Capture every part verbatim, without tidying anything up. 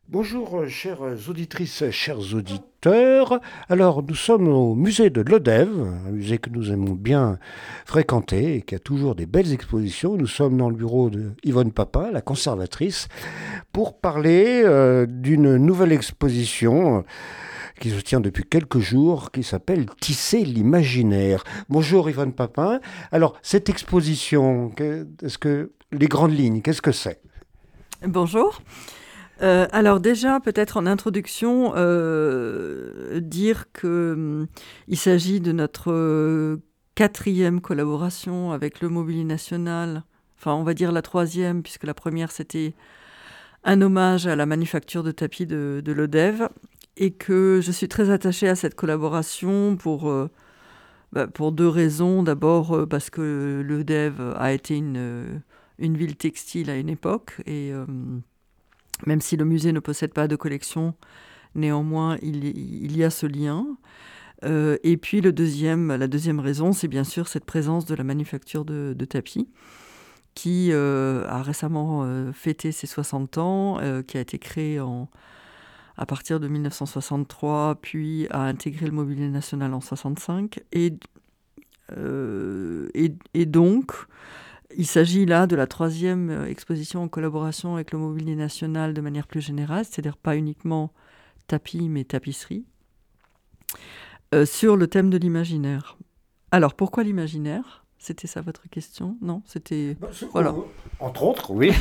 Bonjour, euh, chères auditrices, chers auditeurs. Alors, nous sommes au musée de Lodève, un musée que nous aimons bien fréquenter et qui a toujours des belles expositions. Nous sommes dans le bureau de Yvonne Papin, la conservatrice, pour parler euh, d'une nouvelle exposition euh, qui se tient depuis quelques jours, qui s'appelle Tisser l'imaginaire. Bonjour Yvonne Papin. Alors, cette exposition, que- est-ce que les grandes lignes, qu'est-ce que c'est? Bonjour. Euh, alors déjà, peut-être en introduction, euh, dire que hum, il s'agit de notre euh, quatrième collaboration avec le Mobilier National. Enfin, on va dire la troisième, puisque la première, c'était un hommage à la manufacture de tapis de, de Lodève. Et que je suis très attachée à cette collaboration pour, euh, bah, pour deux raisons. D'abord, euh, parce que Lodève a été une, euh, une ville textile à une époque. Et... euh, Même si le musée ne possède pas de collection, néanmoins, il, il y a ce lien. Euh, et puis le deuxième, la deuxième raison, c'est bien sûr cette présence de la manufacture de, de tapis, qui euh, a récemment euh, fêté ses soixante ans, euh, qui a été créée en, à partir de mille neuf cent soixante-trois, puis a intégré le Mobilier National en soixante-cinq. Et, euh, et, et donc, il s'agit là de la troisième exposition en collaboration avec le Mobilier National de manière plus générale, c'est-à-dire pas uniquement tapis, mais tapisserie, euh, sur le thème de l'imaginaire. Alors, pourquoi l'imaginaire? C'était ça votre question? Non, c'était... Bah, c'est- Voilà. oh, Entre autres, oui.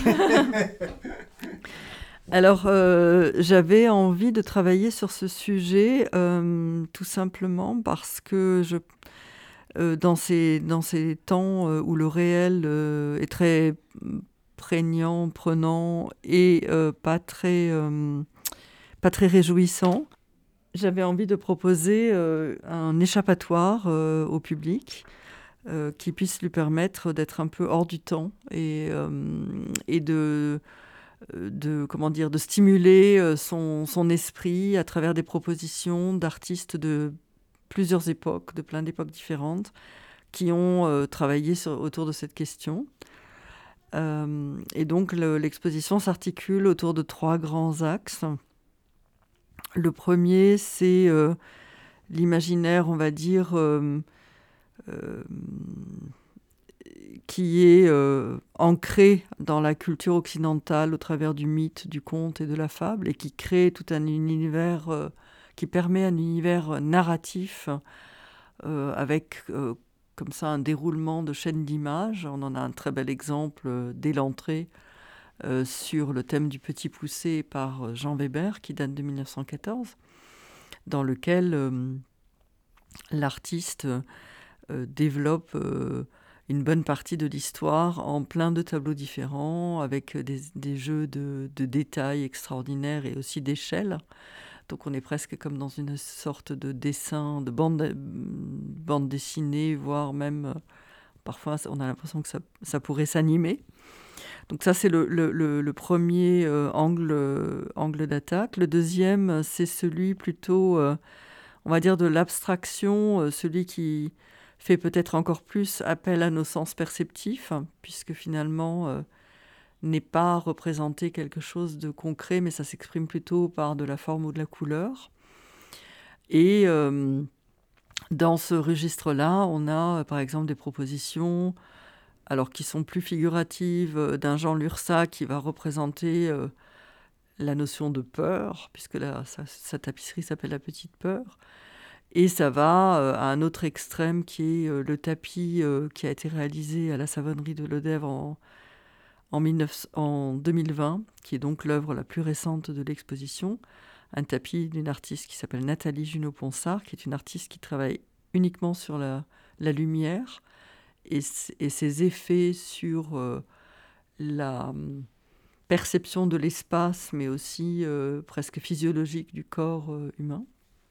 Alors, euh, j'avais envie de travailler sur ce sujet euh, tout simplement parce que je, euh, dans, ces, dans ces temps euh, où le réel euh, est très prégnant, prenant et euh, pas très, euh, pas très réjouissant, j'avais envie de proposer euh, un échappatoire euh, au public euh, qui puisse lui permettre d'être un peu hors du temps et, euh, et de, de, comment dire, de stimuler euh, son, son esprit à travers des propositions d'artistes de plusieurs époques, de plein d'époques différentes, qui ont euh, travaillé sur, autour de cette question. Euh, et donc le, l'exposition s'articule autour de trois grands axes. Le premier, c'est euh, l'imaginaire, on va dire, euh, euh, qui est euh, ancré dans la culture occidentale au travers du mythe, du conte et de la fable, et qui crée tout un univers, euh, qui permet un univers narratif euh, avec euh, comme ça un déroulement de chaînes d'images. On en a un très bel exemple euh, dès l'entrée euh, sur le thème du Petit Poucet par Jean Weber, qui date de mille neuf cent quatorze, dans lequel euh, l'artiste euh, développe euh, une bonne partie de l'histoire en plein de tableaux différents, avec des, des jeux de, de détails extraordinaires et aussi d'échelle. Donc on est presque comme dans une sorte de dessin, de bande, bande dessinée, voire même, euh, parfois on a l'impression que ça, ça pourrait s'animer. Donc ça, c'est le, le, le, le premier euh, angle, euh, angle d'attaque. Le deuxième, c'est celui plutôt, euh, on va dire, de l'abstraction, euh, celui qui fait peut-être encore plus appel à nos sens perceptifs, hein, puisque finalement, euh, n'est pas représenté quelque chose de concret, mais ça s'exprime plutôt par de la forme ou de la couleur. Et euh, dans ce registre-là, on a, euh, par exemple, des propositions alors qui sont plus figuratives, euh, d'un Jean Lursa qui va représenter euh, la notion de peur, puisque la, sa, sa tapisserie s'appelle La Petite Peur. Et ça va euh, à un autre extrême qui est euh, le tapis euh, qui a été réalisé à la Savonnerie de Lodève en, en, mille neuf cents en deux mille vingt, qui est donc l'œuvre la plus récente de l'exposition. Un tapis d'une artiste qui s'appelle Nathalie Junot-Ponsard, qui est une artiste qui travaille uniquement sur la, la lumière et, et ses effets sur euh, la hum, perception de l'espace, mais aussi euh, presque physiologique du corps euh, humain.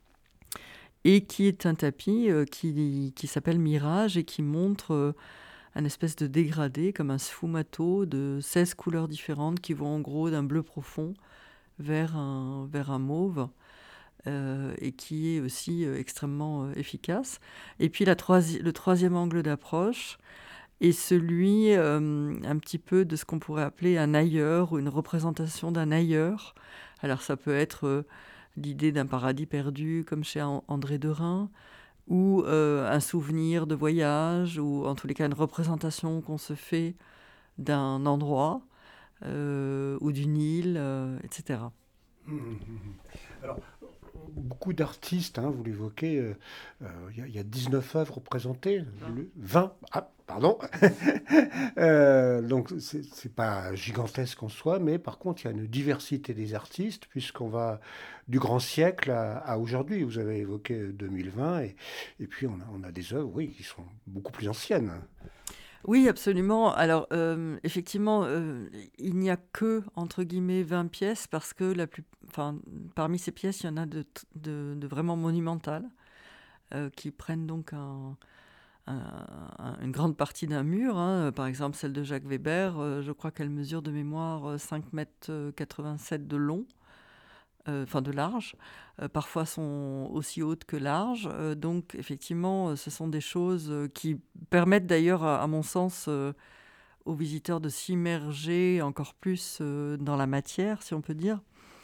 Et qui est un tapis euh, qui, qui s'appelle Mirage et qui montre euh, un espèce de dégradé, comme un sfumato de seize couleurs différentes qui vont en gros d'un bleu profond vers un, vers un mauve. Euh, et qui est aussi euh, extrêmement euh, efficace. Et puis la troisi- le troisième angle d'approche est celui euh, un petit peu de ce qu'on pourrait appeler un ailleurs, ou une représentation d'un ailleurs, Alors ça peut être euh, l'idée d'un paradis perdu, comme chez An- André Derain, ou euh, un souvenir de voyage, ou en tous les cas une représentation qu'on se fait d'un endroit euh, ou d'une île, euh, et cetera. Mmh, mmh, mmh. Alors, beaucoup d'artistes, hein, vous l'évoquez, euh, euh, il y, a- il y a dix-neuf œuvres présentées, le- vingt, ah, pardon. Euh, donc, c'est c'est pas gigantesque en soi, mais par contre, il y a une diversité des artistes, puisqu'on va du grand siècle à, à aujourd'hui. Vous avez évoqué deux mille vingt, et, et puis on a, on a des œuvres, oui, qui sont beaucoup plus anciennes. Oui, absolument. Alors, euh, effectivement, euh, il n'y a que, entre guillemets, vingt pièces parce que la plus, enfin, parmi ces pièces, il y en a de, t- de- de vraiment monumentales euh, qui prennent donc un- un- un- une grande partie d'un mur, hein. Par exemple, celle de Jacques Weber, euh, je crois qu'elle mesure de mémoire euh, cinq mètres quatre-vingt-sept de long, euh, enfin de large. Euh, parfois sont aussi hautes que larges. Euh, donc, effectivement, euh, ce sont des choses euh, qui permettent d'ailleurs, à, à mon sens, euh, aux visiteurs de s'immerger encore plus euh, dans la matière, si on peut dire.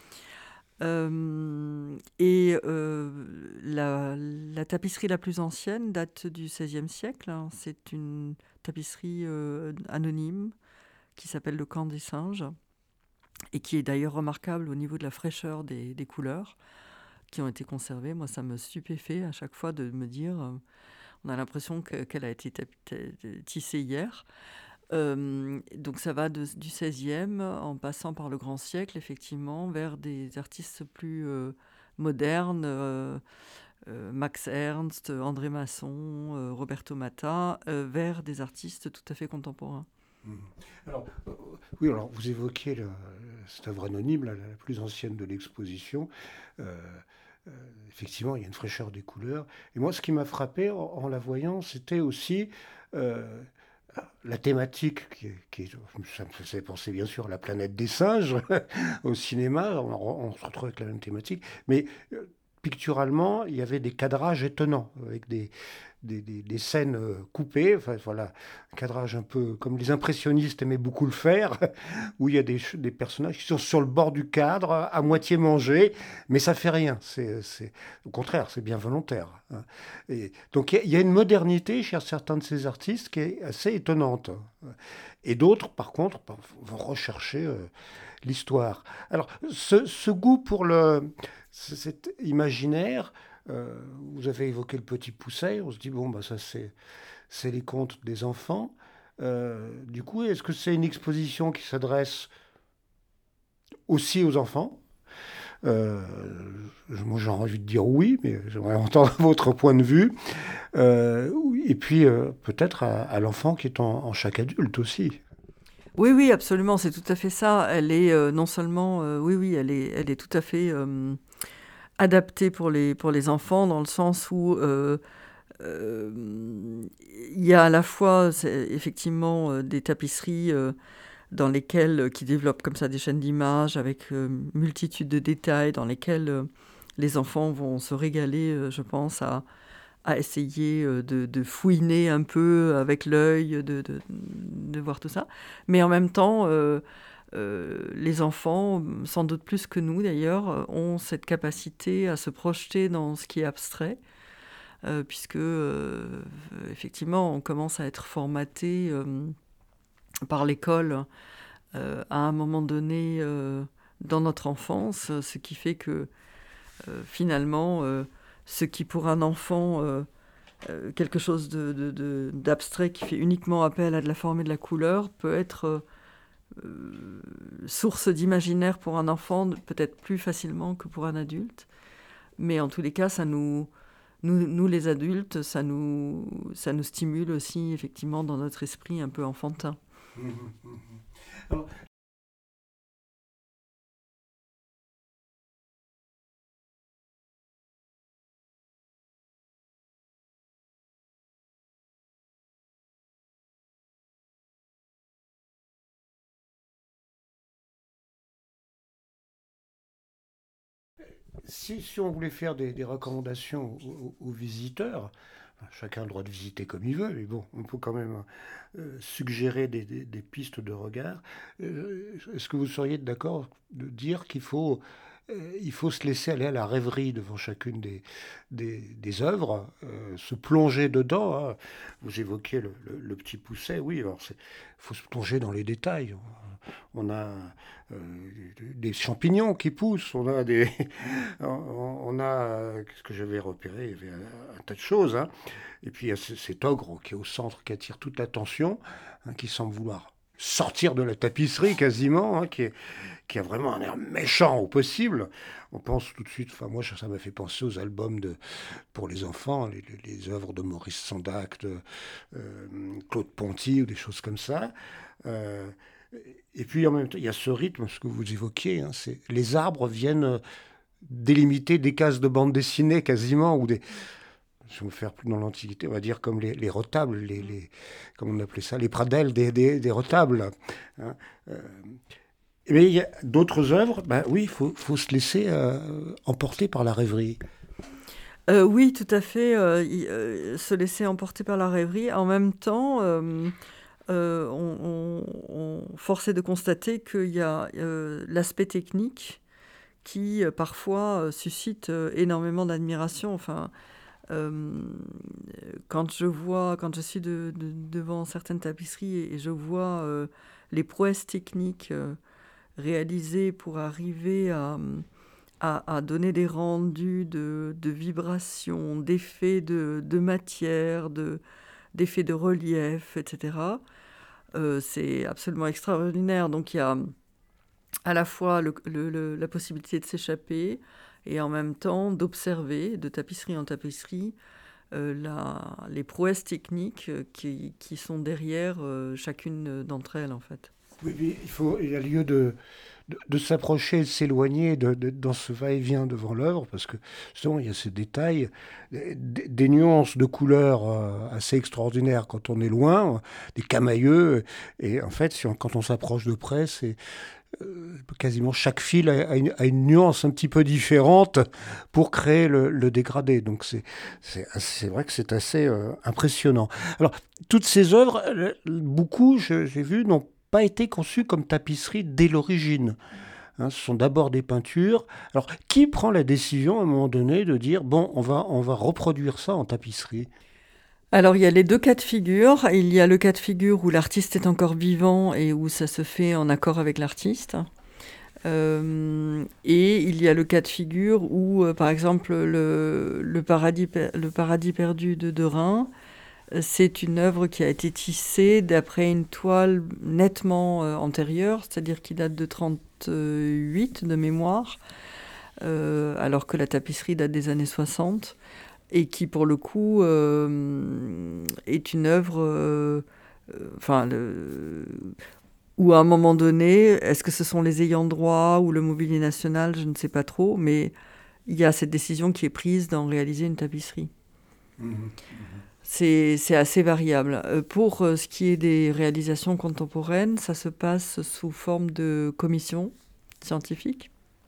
Euh, et euh, la, la tapisserie la plus ancienne date du seizième siècle, hein. C'est une tapisserie euh, anonyme qui s'appelle le Camp des singes et qui est d'ailleurs remarquable au niveau de la fraîcheur des, des couleurs qui ont été conservées. Moi, ça me stupéfait à chaque fois de me dire, euh, on a l'impression que- qu'elle a été tap- t- tissée hier. Euh, donc ça va de- du seizième en passant par le grand siècle, effectivement, vers des artistes plus euh, modernes, euh, euh, Max Ernst, André Masson, euh, Roberto Matta, euh, vers des artistes tout à fait contemporains. Mhm. Alors, euh, oui, alors vous évoquiez le- cette œuvre anonyme, la, la plus ancienne de l'exposition. Euh, euh, Effectivement, il y a une fraîcheur des couleurs. Et moi, ce qui m'a frappé en, en la voyant, c'était aussi euh, la thématique qui, est- qui est- ça me faisait penser bien sûr à la planète des singes au cinéma. On, on se retrouve avec la même thématique, mais euh, picturalement, il y avait des cadrages étonnants avec des, des, des- des scènes euh, coupées, enfin voilà, un cadrage un peu comme les impressionnistes aimaient beaucoup le faire, où il y a des, ch- des personnages qui sont sur le bord du cadre, à moitié mangés, mais ça fait rien. C'est, c'est- au contraire, c'est bien volontaire, hein. Et donc il y, a il y a une modernité chez certains de ces artistes qui est assez étonnante. Et d'autres, par contre, ben, vont rechercher euh, l'histoire. Alors, ce, ce goût pour le, cet imaginaire, euh, vous avez évoqué le Petit Pousset, on se dit, bon, bah, ça c'est, c'est les contes des enfants. Euh, du coup, est-ce que c'est une exposition qui s'adresse aussi aux enfants? Euh, Moi, j'ai envie de dire oui, mais j'aimerais entendre votre point de vue. Euh, oui, et puis, euh, peut-être à, à l'enfant qui est en, en chaque adulte aussi. Oui, oui, absolument, c'est tout à fait ça. Elle est euh, non seulement, euh, oui, oui, elle est, elle est tout à fait euh, adaptée pour les, pour les enfants dans le sens où euh, euh, il y a à la fois c'est, effectivement euh, des tapisseries euh, dans lesquelles, euh, qui développent comme ça des chaînes d'images avec euh, multitude de détails dans lesquels euh, les enfants vont se régaler, euh, je pense, à, à essayer euh, de, de fouiner un peu avec l'œil, de, de, de voir tout ça. Mais en même temps, euh, euh, les enfants, sans doute plus que nous d'ailleurs, euh, ont cette capacité à se projeter dans ce qui est abstrait, euh, puisque euh, effectivement, on commence à être formaté euh, par l'école euh, à un moment donné euh, dans notre enfance, ce qui fait que euh, finalement, euh, ce qui pour un enfant euh, euh, quelque chose de, de- de- d'abstrait qui fait uniquement appel à de la forme et de la couleur peut être euh, euh, source d'imaginaire pour un enfant, peut-être plus facilement que pour un adulte. Mais en tous les cas, ça nous, nous, nous les adultes, ça nous, ça nous stimule aussi effectivement dans notre esprit un peu enfantin. Mhm, mhm. Alors, si, si on voulait faire des, des recommandations aux, aux- aux visiteurs, chacun a le droit de visiter comme il veut, mais bon, on peut quand même euh, suggérer des, des- des pistes de regard. Euh, Est-ce que vous seriez d'accord de dire qu'il faut euh, il faut se laisser aller à la rêverie devant chacune des, des, des œuvres, euh, se plonger dedans, hein. Vous évoquiez le, le- le petit Pousset, oui, alors il faut se plonger dans les détails. On a euh, des champignons qui poussent, on a des, on a, euh, qu'est-ce que j'avais repéré, il y avait un, un tas de choses, hein. Et puis il y a ce- cet ogre qui est au centre, qui attire toute l'attention, hein, qui semble vouloir sortir de la tapisserie quasiment, hein, qui est, qui a vraiment un air méchant au possible. On pense tout de suite, enfin moi ça m'a fait penser aux albums de, pour les enfants, les, les- les œuvres de Maurice Sendak, de euh, Claude Ponty ou des choses comme ça. Euh, et puis en même temps, il y a ce rythme, ce que vous évoquiez, hein, c'est les arbres viennent euh, délimiter des cases de bande dessinée quasiment, ou des, si on veut faire plus dans l'Antiquité, on va dire comme les, les retables, les, les, comment on appelait ça, les pradelles des, des, des retables, hein. Euh, mais il y a d'autres œuvres, ben oui, il faut, faut se laisser euh, emporter par la rêverie. Euh, oui, tout à fait. Euh, y- euh, se laisser emporter par la rêverie. En même temps, euh, euh, on, on- on- force est de constater qu'il y a euh, l'aspect technique qui euh, parfois euh, suscite euh, énormément d'admiration. Enfin, euh, quand je vois, quand je suis de- de- devant certaines tapisseries et, et je vois euh, les prouesses techniques euh, réalisées pour arriver à, à, à donner des rendus de, de vibrations, d'effets de, de matière, de, d'effets de relief, et cetera. Euh, c'est absolument extraordinaire. Donc il y a à la fois le- le- le- la possibilité de s'échapper et en même temps d'observer, de tapisserie en tapisserie, euh, la- les prouesses techniques euh, qui, qui sont derrière euh, chacune d'entre elles, en fait. Oui, oui, il faut, il y a lieu de, de, de s'approcher, de s'éloigner de, de- dans ce va-et-vient devant l'œuvre, parce que justement, il y a ces détails, des, des- des nuances de couleurs euh, assez extraordinaires quand on est loin, des camailleux, et en fait, si on- quand on s'approche de près, c'est euh, quasiment chaque fil a, a une, a une nuance un petit peu différente pour créer le, le dégradé. Donc c'est c'est c'est vrai que c'est assez euh, impressionnant. Alors, toutes ces œuvres, euh, beaucoup, je- j'ai vu, n'ont pas été conçues comme tapisserie dès l'origine, hein. Ce sont d'abord des peintures. Alors, qui prend la décision à un moment donné de dire, bon, on va, on va reproduire ça en tapisserie? Alors, il y a les deux cas de figure. Il y a le cas de figure où l'artiste est encore vivant et où ça se fait en accord avec l'artiste. Euh, et il y a le cas de figure où, euh, par exemple, le, le paradis, per- le paradis perdu de Derain, euh, c'est une œuvre qui a été tissée d'après une toile nettement euh, antérieure, c'est-à-dire qui date de trente-huit de mémoire, euh, alors que la tapisserie date des années soixante, et qui, pour le coup, euh, est une œuvre... euh, euh, enfin, le, ou à un moment donné, est-ce que ce sont les ayants droit ou le mobilier national, je ne sais pas trop, mais il y a cette décision qui est prise d'en réaliser une tapisserie. Mhm. C'est, c'est assez variable. Euh, Pour euh, ce qui est des réalisations contemporaines, ça se passe sous forme de commission scientifique.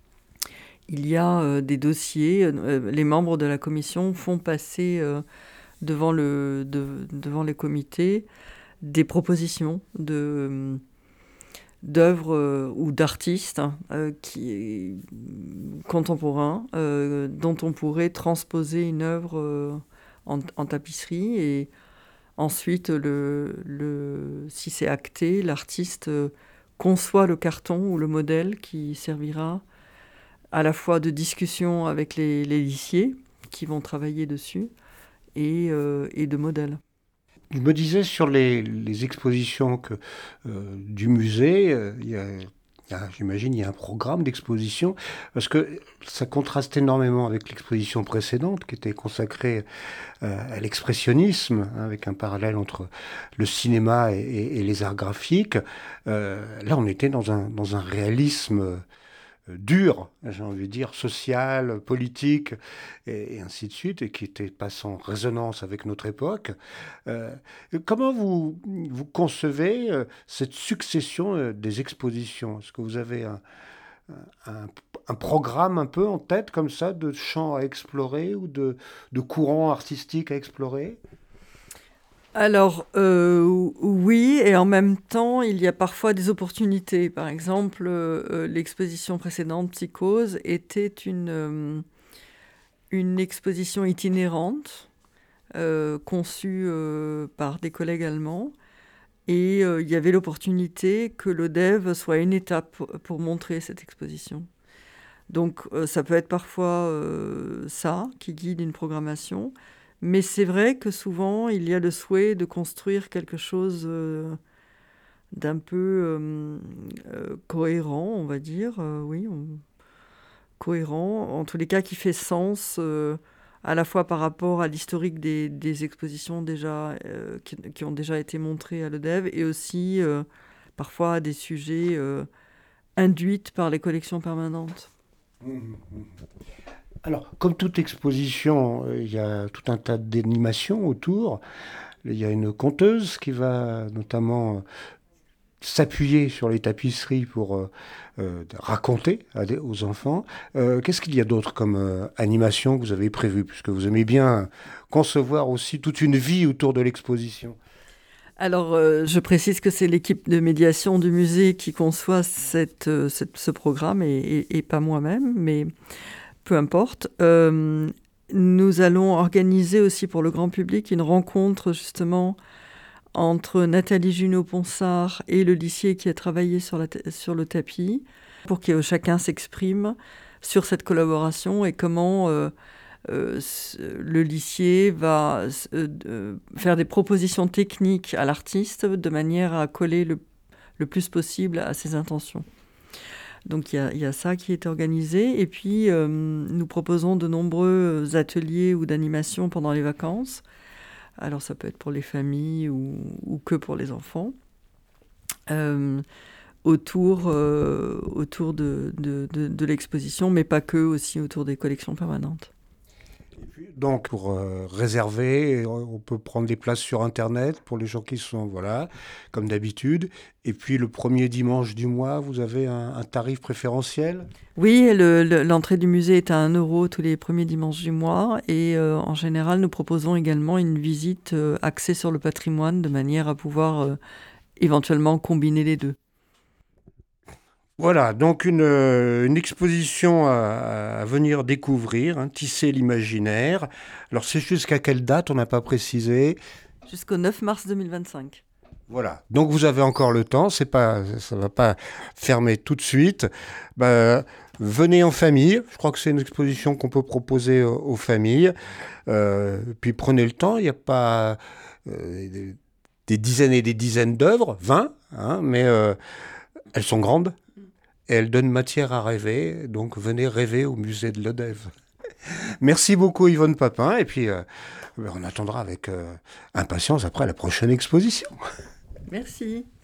Il y a euh, des dossiers, euh, les membres de la commission font passer euh, devant, le, de- devant les comités des propositions de d'œuvres euh, ou d'artistes hein, euh, qui, contemporains euh, dont on pourrait transposer une œuvre euh, en, en tapisserie et ensuite, le, le, si c'est acté, l'artiste euh, conçoit le carton ou le modèle qui servira à la fois de discussion avec les, les lissiers qui vont travailler dessus et, euh, et de modèle. Je me disais sur les, les expositions que, euh, du musée, euh, il y a, il y a- j'imagine il y a un programme d'exposition, parce que ça contraste énormément avec l'exposition précédente qui était consacrée euh, à l'expressionnisme, hein, avec un parallèle entre le cinéma et, et- et les arts graphiques. Euh, là, on était dans un, dans un réalisme euh, dur, j'ai envie de dire, social, politique, et, et ainsi de suite, et qui était pas sans résonance avec notre époque. Euh, comment vous, vous concevez euh, cette succession euh, des expositions? Est-ce que vous avez un, un- un programme un peu en tête comme ça de champs à explorer ou de, de courants artistiques à explorer? Alors, euh, oui, et en même temps, il y a parfois des opportunités. Par exemple, euh, l'exposition précédente, Psychose, était une, euh, une exposition itinérante, euh, conçue euh, par des collègues allemands. Et euh, il y avait l'opportunité que l'Odève soit une étape pour, pour montrer cette exposition. Donc, euh, ça peut être parfois euh, ça qui guide une programmation. Mais c'est vrai que souvent, il y a le souhait de construire quelque chose euh, d'un peu euh, euh, cohérent, on va dire. Euh, oui, on- cohérent, en tous les cas, qui fait sens euh, à la fois par rapport à l'historique des, des expositions déjà, euh, qui, qui ont déjà été montrées à l'Odève et aussi euh, parfois à des sujets euh, induits par les collections permanentes. Alors, comme toute exposition, euh, il y a tout un tas d'animations autour. Il y a une conteuse qui va notamment s'appuyer sur les tapisseries pour euh, euh, raconter à des- aux enfants. Euh, qu'est-ce qu'il y a d'autre comme euh, animation que vous avez prévu, puisque vous aimez bien concevoir aussi toute une vie autour de l'exposition? Alors, euh, je précise que c'est l'équipe de médiation du musée qui conçoit cette, euh, cette- ce programme et, et- et pas moi-même, mais peu importe. Euh, nous allons organiser aussi pour le grand public une rencontre justement entre Nathalie Junot-Ponsard et le lycée qui a travaillé sur, la ta- sur le tapis pour que chacun s'exprime sur cette collaboration et comment euh, euh, s- le lycée va s- euh, euh, faire des propositions techniques à l'artiste de manière à coller le, le plus possible à ses intentions. Donc il y a, il y a ça qui est organisé. Et puis euh, nous proposons de nombreux ateliers ou d'animations pendant les vacances. Alors ça peut être pour les familles ou, ou que pour les enfants. Euh, autour, euh, autour de, de, de, de l'exposition, mais pas que, aussi autour des collections permanentes. Donc, pour euh, réserver, euh, on peut prendre des places sur Internet pour les gens qui sont, voilà, comme d'habitude. Et puis, le premier dimanche du mois, vous avez un, un tarif préférentiel? Oui, le- le- l'entrée du musée est à un euro tous les premiers dimanches du mois. Et euh, en général, nous proposons également une visite euh, axée sur le patrimoine, de manière à pouvoir euh, éventuellement combiner les deux. Voilà, donc une, euh, une exposition à, à venir découvrir, hein, tisser l'imaginaire. Alors, c'est jusqu'à quelle date? On n'a pas précisé. Jusqu'au neuf mars deux mille vingt-cinq. Voilà, donc vous avez encore le temps, c'est pas, ça ne va pas fermer tout de suite. Bah, venez en famille, je crois que c'est une exposition qu'on peut proposer aux, aux familles. Euh, puis prenez le temps, il n'y a pas euh, des, des dizaines et des dizaines d'œuvres, vingt, hein, mais euh, elles sont grandes et elles donnent matière à rêver, donc venez rêver au musée de l'Odève. Merci beaucoup Yvonne Papin, et puis euh, on attendra avec euh, impatience après la prochaine exposition. Merci.